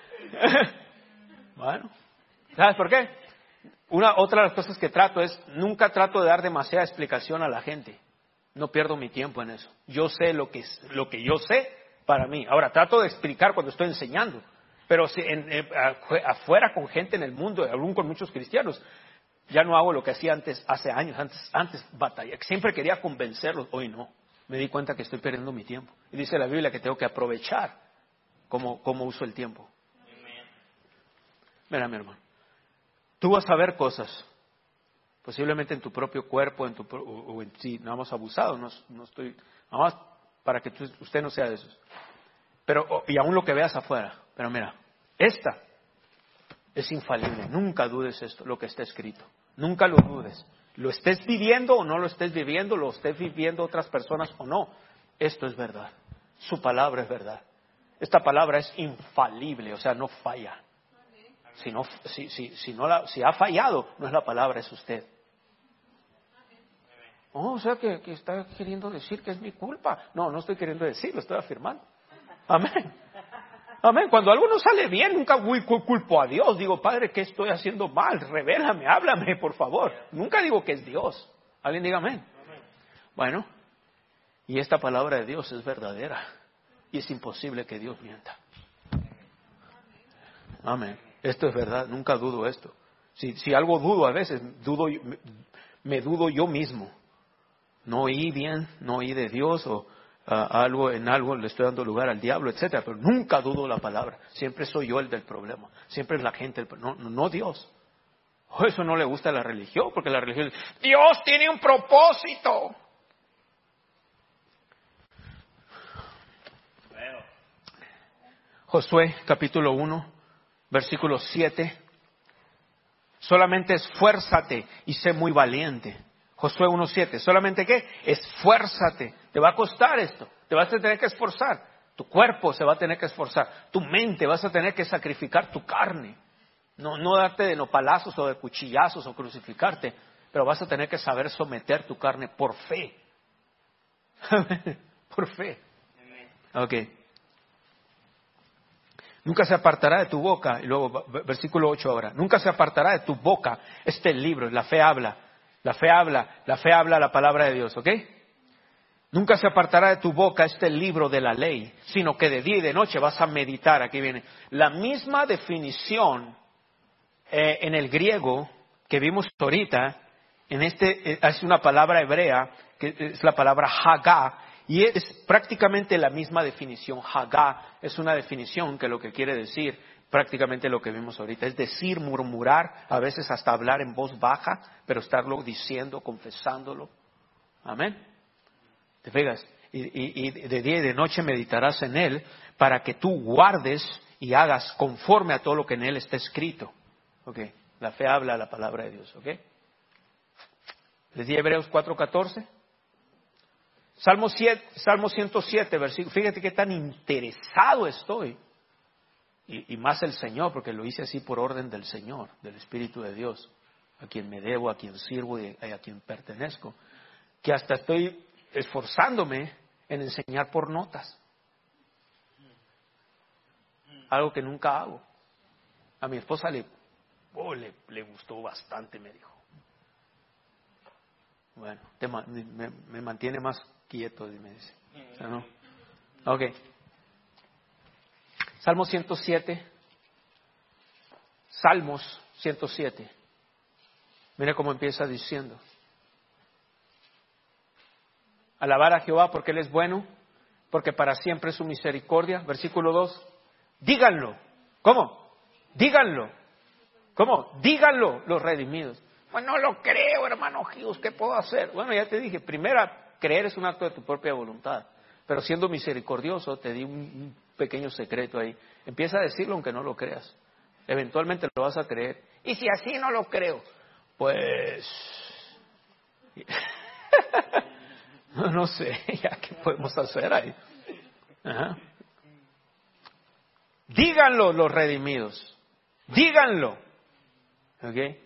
Bueno, ¿sabes por qué? Una, otra de las cosas que trato es, nunca trato de dar demasiada explicación a la gente. No pierdo mi tiempo en eso. Yo sé lo que, lo que yo sé para mí. Ahora, trato de explicar cuando estoy enseñando. Pero si en, en, afuera con gente en el mundo, aún con muchos cristianos, ya no hago lo que hacía antes, hace años. Antes, antes batalla. Siempre quería convencerlos. Hoy no. Me di cuenta que estoy perdiendo mi tiempo. Y dice la Biblia que tengo que aprovechar cómo, cómo uso el tiempo. Mira, mi hermano. Tú vas a ver cosas, posiblemente en tu propio cuerpo, en tu, o, o en sí, no hemos abusado, no, no estoy, nada más para que tú, usted no sea de esos. Pero, y aún lo que veas afuera, pero mira, esta es infalible, nunca dudes esto, lo que está escrito, nunca lo dudes. Lo estés viviendo o no lo estés viviendo, lo estés viviendo otras personas o no, esto es verdad, su palabra es verdad. Esta palabra es infalible, o sea, no falla. Si, no, si, si, si, no la, si ha fallado, no es la palabra, es usted. Oh, o sea que, que está queriendo decir que es mi culpa. No, no estoy queriendo decir, lo estoy afirmando. Amén. Amén. Cuando algo no sale bien, nunca voy culpo a Dios. Digo, Padre, ¿qué estoy haciendo mal? Revélame, háblame, por favor. Nunca digo que es Dios. Alguien diga amén. Bueno, y esta palabra de Dios es verdadera. Y es imposible que Dios mienta. Amén. Esto es verdad, nunca dudo esto. Si, si algo dudo a veces, dudo, me, me dudo yo mismo. No oí bien, no oí de Dios o uh, algo en algo le estoy dando lugar al diablo, etcétera. Pero nunca dudo la palabra. Siempre soy yo el del problema. Siempre es la gente, el, no, no Dios. O eso no le gusta a la religión, porque la religión Dios tiene un propósito. Josué capítulo uno. versículo siete. Solamente esfuérzate y sé muy valiente. Josué uno siete. Solamente ¿qué? Esfuérzate. Te va a costar esto. Te vas a tener que esforzar. Tu cuerpo se va a tener que esforzar. Tu mente vas a tener que sacrificar tu carne. No, no darte de nopalazos o de cuchillazos o crucificarte. Pero vas a tener que saber someter tu carne por fe. Por fe. Ok. Nunca se apartará de tu boca, y luego versículo ocho ahora, nunca se apartará de tu boca este libro, la fe habla, la fe habla, la fe habla la palabra de Dios, ¿ok? Nunca se apartará de tu boca este libro de la ley, sino que de día y de noche vas a meditar, aquí viene, la misma definición eh, en el griego que vimos ahorita, en este eh, es una palabra hebrea, que es la palabra hagá, y es prácticamente la misma definición. Hagá es una definición que lo que quiere decir, prácticamente lo que vimos ahorita, es decir, murmurar, a veces hasta hablar en voz baja, pero estarlo diciendo, confesándolo. Amén. ¿Te fijas? Y, y, y de día y de noche meditarás en él para que tú guardes y hagas conforme a todo lo que en él está escrito. Ok. La fe habla la palabra de Dios. Ok. Les di Hebreos cuatro catorce. Salmo, siete, Salmo ciento siete, versículo. Fíjate qué tan interesado estoy. Y, y más el Señor, porque lo hice así por orden del Señor, del Espíritu de Dios, a quien me debo, a quien sirvo y a quien pertenezco. Que hasta estoy esforzándome en enseñar por notas. Algo que nunca hago. A mi esposa le, oh, le, le gustó bastante, me dijo. Bueno, te, me, me mantiene más quieto, me dice. O sea, ¿no? Ok. Salmo ciento siete. Salmos ciento siete. Mira cómo empieza diciendo. Alabar a Jehová porque Él es bueno, porque para siempre es su misericordia. Versículo dos. Díganlo. ¿Cómo? Díganlo. ¿Cómo? Díganlo los redimidos. Pues no lo creo, hermano Gius, ¿qué puedo hacer? Bueno, ya te dije, primero, creer es un acto de tu propia voluntad. Pero siendo misericordioso, te di un, un pequeño secreto ahí. Empieza a decirlo aunque no lo creas. Eventualmente lo vas a creer. Y si así no lo creo, pues... no, no sé, ya qué podemos hacer ahí. Ajá. Díganlo los redimidos. Díganlo. ¿Ok?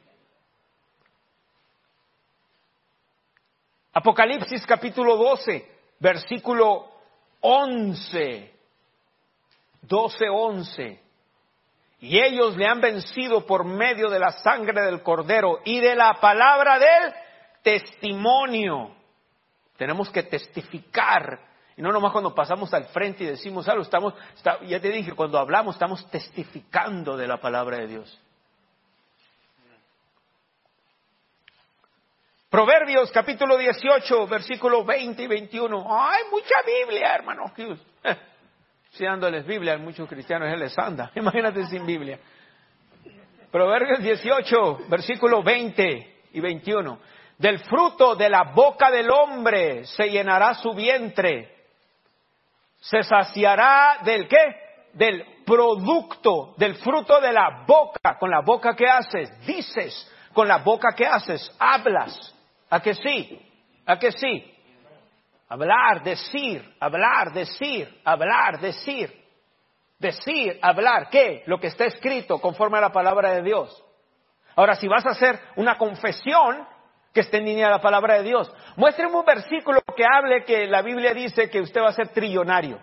Apocalipsis capítulo doce, versículo once. doce, once. Y ellos le han vencido por medio de la sangre del Cordero y de la palabra del testimonio. Tenemos que testificar. Y no nomás cuando pasamos al frente y decimos algo, estamos, está, ya te dije, cuando hablamos estamos testificando de la palabra de Dios. Proverbios capítulo dieciocho, versículos veinte y veintiuno. ¡Ay, mucha Biblia, hermano! Eh, si dándoles Biblia a muchos cristianos, él les anda. Imagínate sin Biblia. Proverbios dieciocho, versículos veinte y veintiuno. Del fruto de la boca del hombre se llenará su vientre. Se saciará del ¿qué? Del producto, del fruto de la boca. Con la boca que haces, dices. Con la boca que haces, hablas. ¿A que sí? ¿A que sí? Hablar, decir, hablar, decir, hablar, decir. Decir, hablar, ¿qué? Lo que está escrito conforme a la palabra de Dios. Ahora, si vas a hacer una confesión que esté en línea a la palabra de Dios, muéstrame un versículo que hable que la Biblia dice que usted va a ser trillonario.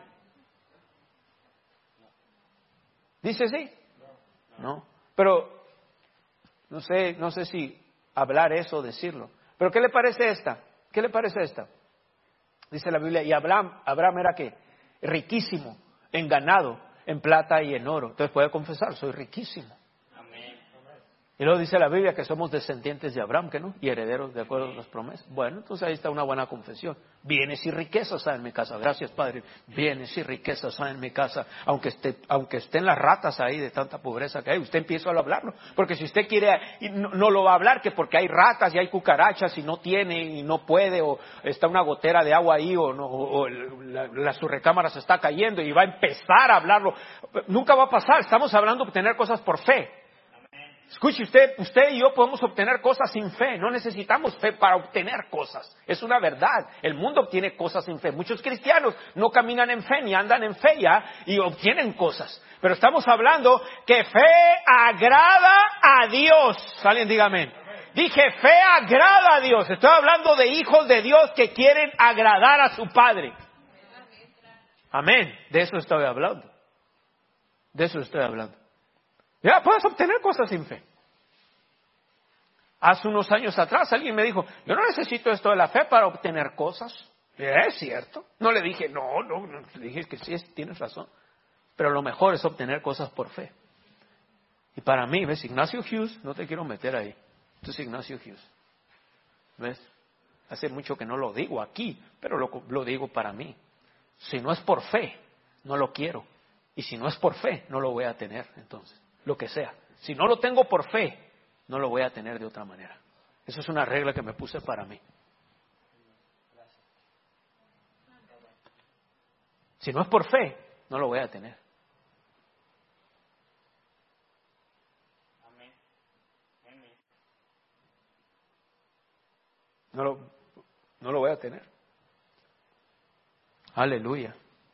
¿Dice sí? No. Pero no sé, no sé si hablar eso o decirlo. Pero ¿qué le parece esta? ¿Qué le parece esta? Dice la Biblia, y Abraham, Abraham era ¿qué? Riquísimo en ganado, en plata y en oro. Entonces puede confesar, soy riquísimo. Amén. Y luego dice la Biblia que somos descendientes de Abraham, ¿que no? Y herederos de acuerdo a las promesas. Bueno, entonces ahí está una buena confesión. Bienes y riquezas hay en mi casa. Gracias, Padre. Bienes y riquezas hay en mi casa. Aunque esté, aunque estén las ratas ahí de tanta pobreza que hay, usted empieza a hablarlo. Porque si usted quiere, no, no lo va a hablar, que porque hay ratas y hay cucarachas y no tiene y no puede, o está una gotera de agua ahí, o, no, o, o la, la, su recámara se está cayendo y va a empezar a hablarlo. Nunca va a pasar. Estamos hablando de obtener cosas por fe. Escuche usted, usted y yo podemos obtener cosas sin fe, no necesitamos fe para obtener cosas, es una verdad, el mundo obtiene cosas sin fe, muchos cristianos no caminan en fe ni andan en fe ya y obtienen cosas, pero estamos hablando que fe agrada a Dios, alguien diga amén, dije fe agrada a Dios, estoy hablando de hijos de Dios que quieren agradar a su Padre, amén, de eso estoy hablando, de eso estoy hablando. Ya puedes obtener cosas sin fe. Hace unos años atrás alguien me dijo, yo no necesito esto de la fe para obtener cosas. Es cierto. No le dije, no, no, no. Le dije que sí, tienes razón. Pero lo mejor es obtener cosas por fe. Y para mí, ¿ves? Ignacio Hughes, no te quiero meter ahí. Esto es Ignacio Hughes. ¿Ves? Hace mucho que no lo digo aquí, pero lo, lo digo para mí. Si no es por fe, no lo quiero. Y si no es por fe, no lo voy a tener entonces. Lo que sea. Si no lo tengo por fe, no lo voy a tener de otra manera. Eso es una regla que me puse para mí. Si no es por fe, no lo voy a tener. No lo, no lo voy a tener. Aleluya.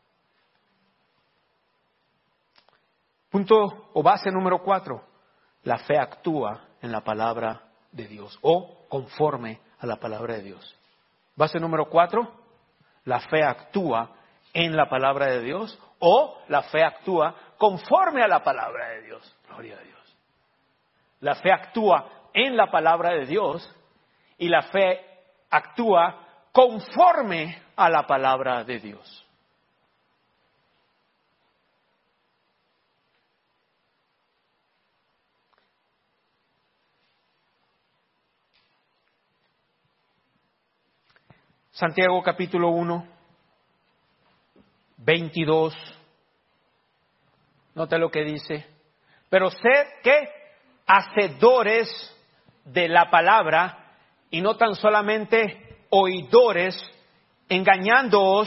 Punto o base número cuatro. La fe actúa en la palabra de Dios o conforme a la palabra de Dios. Base número cuatro. La fe actúa en la palabra de Dios o la fe actúa conforme a la palabra de Dios. Gloria a Dios. La fe actúa en la palabra de Dios y la fe actúa conforme a la palabra de Dios. Santiago capítulo uno, veintidós. Nota lo que dice. Pero sed que hacedores de la palabra y no tan solamente oidores, engañándoos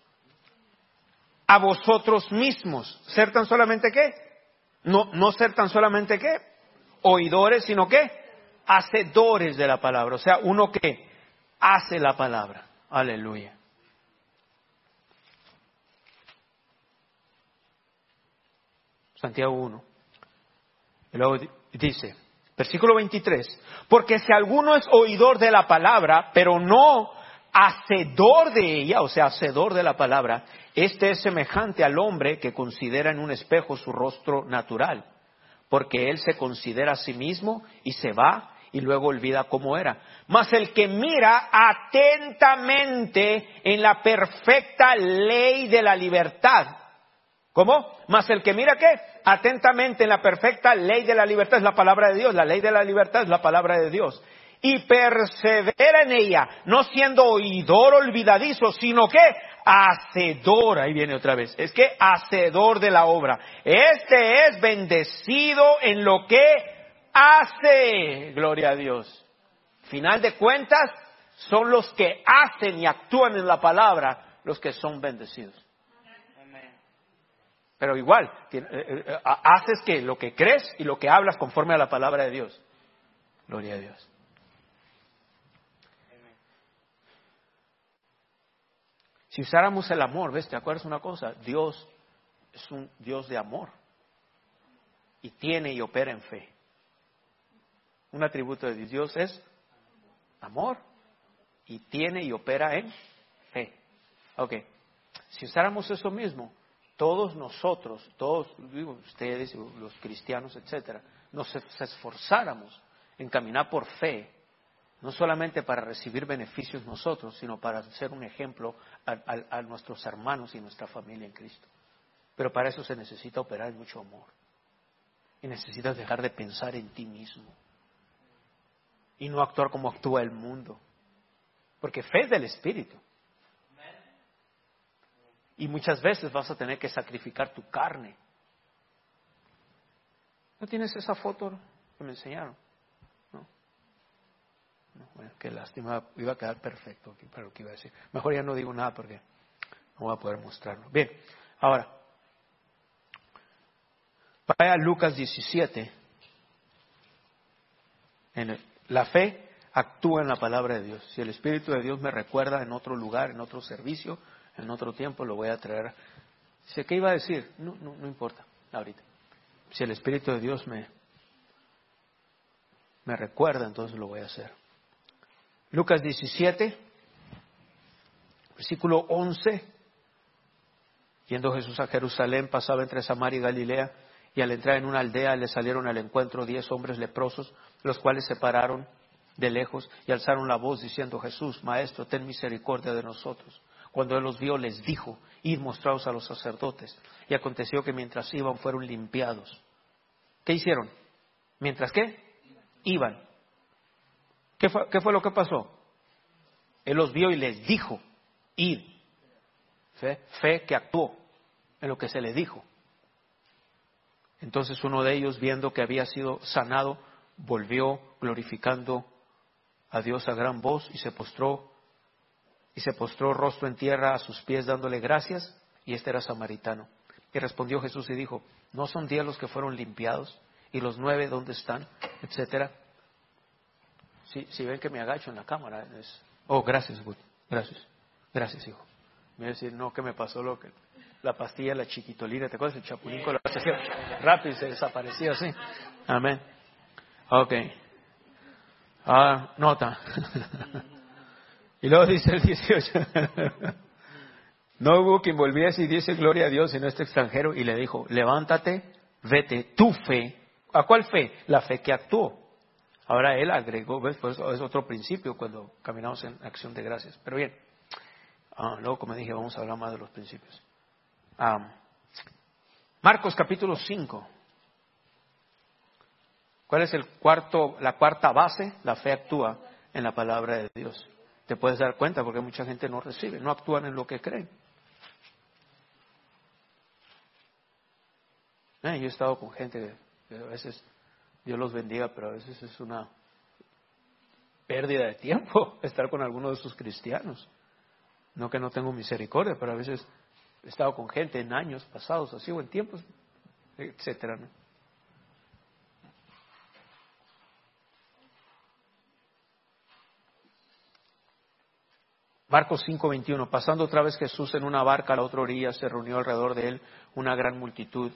a vosotros mismos. ¿Ser tan solamente qué? No, no ser tan solamente qué? Oidores, sino qué? Hacedores de la palabra. O sea, uno que hace la palabra. Aleluya. Santiago uno. Y luego dice, versículo veintitrés, porque si alguno es oidor de la palabra, pero no hacedor de ella, o sea, hacedor de la palabra, este es semejante al hombre que considera en un espejo su rostro natural, porque él se considera a sí mismo y se va y luego olvida cómo era. Mas el que mira atentamente en la perfecta ley de la libertad. ¿Cómo? Mas el que mira ¿qué? Atentamente en la perfecta ley de la libertad, es la palabra de Dios. La ley de la libertad es la palabra de Dios. Y persevera en ella, no siendo oidor olvidadizo, sino que hacedor. Ahí viene otra vez. Es que hacedor de la obra. Este es bendecido en lo que hace. Gloria a Dios. Final de cuentas, son los que hacen y actúan en la palabra los que son bendecidos. Pero igual, haces que lo que crees y lo que hablas conforme a la palabra de Dios. Gloria a Dios. Si usáramos el amor, ¿ves? ¿Te acuerdas una cosa? Dios es un Dios de amor. Y tiene y opera en fe. Un atributo de Dios. Dios es amor. Y tiene y opera en fe. Ok. Si usáramos eso mismo, todos nosotros, todos, digo, ustedes, los cristianos, etcétera, nos esforzáramos en caminar por fe, no solamente para recibir beneficios nosotros, sino para ser un ejemplo a, a, a nuestros hermanos y nuestra familia en Cristo. Pero para eso se necesita operar en mucho amor. Y necesitas dejar de pensar en ti mismo. Y no actuar como actúa el mundo. Porque fe es del Espíritu. Y muchas veces vas a tener que sacrificar tu carne. ¿No tienes esa foto que me enseñaron? No. No, bueno, qué lástima. Iba a quedar perfecto aquí para lo que iba a decir. Mejor ya no digo nada porque no voy a poder mostrarlo. Bien, ahora. Vaya a Lucas diecisiete. En el, la fe actúa en la palabra de Dios. Si el Espíritu de Dios me recuerda en otro lugar, en otro servicio, en otro tiempo, lo voy a traer. Dice, ¿qué iba a decir? No, no, no importa, ahorita. Si el Espíritu de Dios me, me recuerda, entonces lo voy a hacer. Lucas diecisiete, versículo once. Yendo Jesús a Jerusalén, pasaba entre Samaria y Galilea, y al entrar en una aldea le salieron al encuentro diez hombres leprosos, los cuales se pararon de lejos y alzaron la voz diciendo, Jesús, Maestro, ten misericordia de nosotros. Cuando él los vio, les dijo, id mostraos a los sacerdotes. Y aconteció que mientras iban, fueron limpiados. ¿Qué hicieron? ¿Mientras qué? Iban. ¿Qué fue, qué fue lo que pasó? Él los vio y les dijo, id. Fe, fe que actuó en lo que se le dijo. Entonces uno de ellos, viendo que había sido sanado, volvió glorificando a Dios a gran voz y se postró y se postró rostro en tierra a sus pies dándole gracias, y este era samaritano. Y respondió Jesús y dijo, ¿no son diez los que fueron limpiados? ¿Y los nueve dónde están? Etcétera. Si, si ven que me agacho en la cámara, es... Oh, gracias, Wood. Gracias. Gracias, hijo. Me voy a decir, no, que me pasó lo que... La pastilla, la chiquitolina, ¿te acuerdas? El chapulín con la hacía rápido y se desaparecía así. Amén. Ok. Ah, nota. Y luego dice el dieciocho. No hubo quien volviese y diese gloria a Dios en este extranjero y le dijo, levántate, vete, tu fe. ¿A cuál fe? La fe que actuó. Ahora él agregó, ¿ves? Pues es otro principio cuando caminamos en acción de gracias. Pero bien, ah, luego como dije, vamos a hablar más de los principios. Ah, Marcos capítulo cinco. ¿Cuál es el cuarto, la cuarta base? La fe actúa en la palabra de Dios. Te puedes dar cuenta porque mucha gente no recibe, no actúan en lo que creen. Eh, yo he estado con gente que a veces, Dios los bendiga, pero a veces es una pérdida de tiempo estar con alguno de esos cristianos. No que no tengo misericordia, pero a veces he estado con gente en años pasados, así o en tiempos, etcétera, ¿no? Marcos cinco veintiuno. Pasando otra vez Jesús en una barca a la otra orilla, se reunió alrededor de él una gran multitud.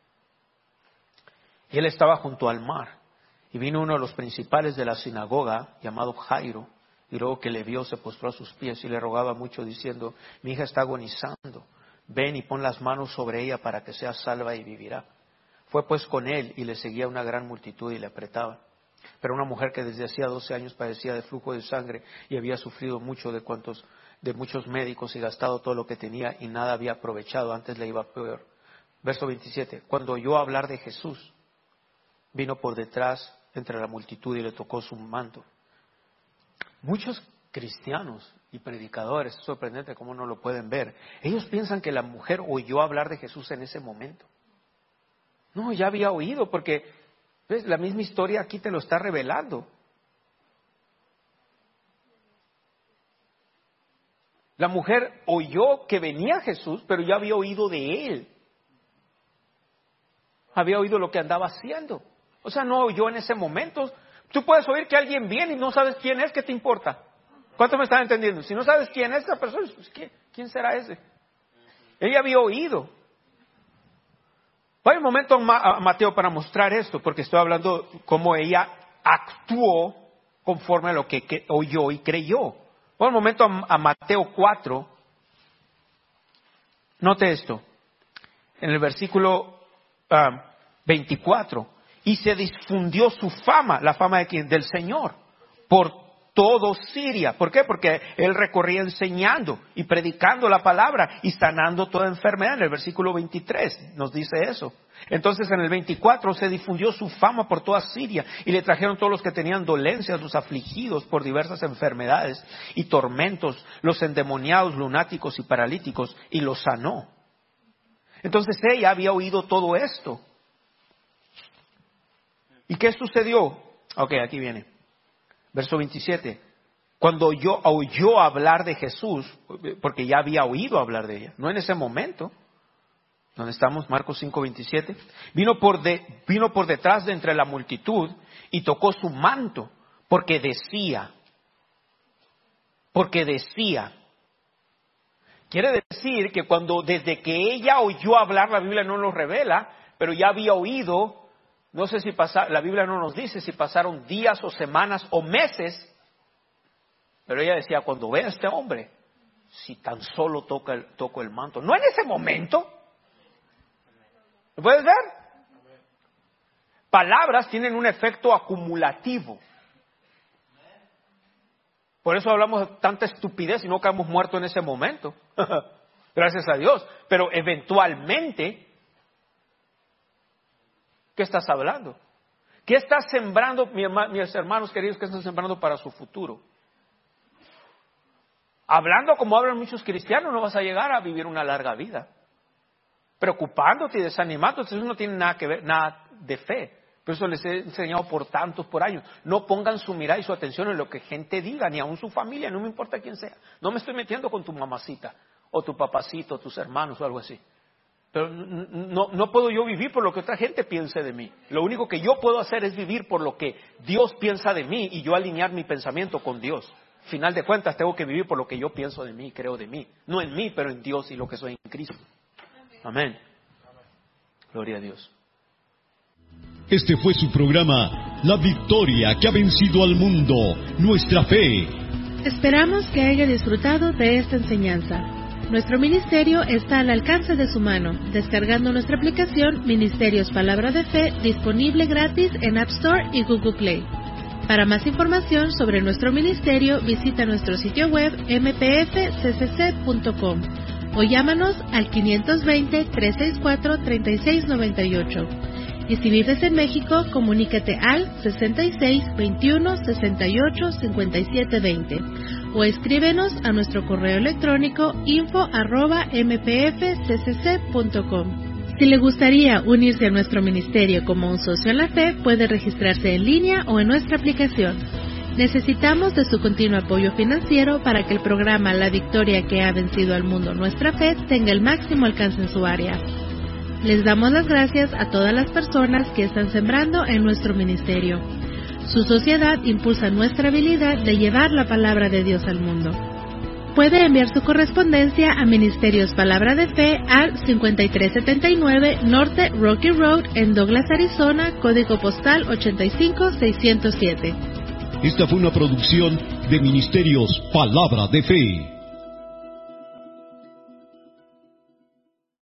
Y él estaba junto al mar. Y vino uno de los principales de la sinagoga, llamado Jairo, y luego que le vio se postró a sus pies y le rogaba mucho diciendo, mi hija está agonizando, ven y pon las manos sobre ella para que sea salva y vivirá. Fue pues con él y le seguía una gran multitud y le apretaba. Pero una mujer que desde hacía doce años padecía de flujo de sangre y había sufrido mucho de cuantos, de muchos médicos y gastado todo lo que tenía y nada había aprovechado, antes le iba peor. Verso veintisiete. Cuando oyó hablar de Jesús, vino por detrás entre la multitud y le tocó su manto. Muchos cristianos y predicadores, es sorprendente cómo no lo pueden ver, ellos piensan que la mujer oyó hablar de Jesús en ese momento. No, ya había oído porque ¿ves? La misma historia aquí te lo está revelando. La mujer oyó que venía Jesús, pero ya había oído de él. Había oído lo que andaba haciendo. O sea, no oyó en ese momento. Tú puedes oír que alguien viene y no sabes quién es, ¿qué te importa? ¿Cuánto me están entendiendo? Si no sabes quién es esa persona, pues, ¿quién, ¿quién será ese? Ella había oído. Vaya un momento a Mateo para mostrar esto, porque estoy hablando cómo ella actuó conforme a lo que oyó y creyó. Vaya un momento a Mateo cuatro. Note esto. En el versículo uh, veinticuatro. Y se difundió su fama, la fama de quién, del Señor, por todo Siria. ¿Por qué? Porque él recorría enseñando y predicando la palabra y sanando toda enfermedad. En el versículo veintitrés nos dice eso. Entonces en el veinticuatro se difundió su fama por toda Siria y le trajeron todos los que tenían dolencias, los afligidos por diversas enfermedades y tormentos, los endemoniados, lunáticos y paralíticos, y los sanó. Entonces ella había oído todo esto. ¿Y qué sucedió? Ok, aquí viene. Verso veintisiete. Cuando oyó, oyó hablar de Jesús, porque ya había oído hablar de ella, no en ese momento. ¿Dónde estamos? Marcos cinco veintisiete. Vino por, de, vino por detrás de entre la multitud y tocó su manto, porque decía, porque decía. Quiere decir que cuando, desde que ella oyó hablar, la Biblia no nos revela, pero ya había oído, no sé si pasaron, la Biblia no nos dice si pasaron días o semanas o meses, pero ella decía, cuando vea a este hombre, si tan solo toca el, toco el manto, no en ese momento. ¿Lo puedes ver? Palabras tienen un efecto acumulativo. Por eso hablamos de tanta estupidez y no caemos muertos en ese momento. Gracias a Dios. Pero eventualmente, ¿qué estás hablando? ¿Qué estás sembrando, mis hermanos queridos, qué estás sembrando para su futuro? Hablando como hablan muchos cristianos, no vas a llegar a vivir una larga vida. Preocupándote y desanimándote, eso no tiene nada que ver, nada de fe. Por eso les he enseñado por tantos, por años. No pongan su mirada y su atención en lo que gente diga, ni aun su familia, no me importa quién sea. No me estoy metiendo con tu mamacita, o tu papacito, o tus hermanos, o algo así. Pero no, no puedo yo vivir por lo que otra gente piense de mí. Lo único que yo puedo hacer es vivir por lo que Dios piensa de mí y yo alinear mi pensamiento con Dios. Final de cuentas, tengo que vivir por lo que yo pienso de mí y creo de mí. No en mí, pero en Dios y lo que soy en Cristo. Amén. Gloria a Dios. Este fue su programa, La Victoria que ha vencido al mundo, nuestra fe. Esperamos que haya disfrutado de esta enseñanza. Nuestro ministerio está al alcance de su mano, descargando nuestra aplicación Ministerios Palabra de Fe, disponible gratis en App Store y Google Play. Para más información sobre nuestro ministerio, visita nuestro sitio web eme pe efe ce ce ce punto com o llámanos al quinientos veinte, trescientos sesenta y cuatro, treinta y seis noventa y ocho. Y si vives en México, comunícate al sesenta y seis, veintiuno, sesenta y ocho, cincuenta y siete veinte o escríbenos a nuestro correo electrónico info arroba eme pe efe ce ce ce punto com. Si le gustaría unirse a nuestro ministerio como un socio en la fe, puede registrarse en línea o en nuestra aplicación. Necesitamos de su continuo apoyo financiero para que el programa La Victoria que ha vencido al mundo, nuestra fe, tenga el máximo alcance en su área. Les damos las gracias a todas las personas que están sembrando en nuestro ministerio. Su sociedad impulsa nuestra habilidad de llevar la palabra de Dios al mundo. Puede enviar su correspondencia a Ministerios Palabra de Fe al cincuenta y tres setenta y nueve Norte Rocky Road en Douglas, Arizona, código postal ochenta y cinco seiscientos siete. Esta fue una producción de Ministerios Palabra de Fe.